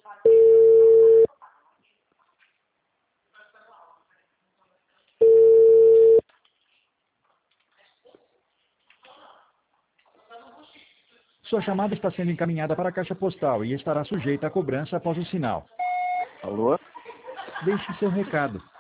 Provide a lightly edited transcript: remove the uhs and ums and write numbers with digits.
Sua chamada está sendo encaminhada para a caixa postal e estará sujeita a cobrança após o sinal. Alô? Deixe seu recado.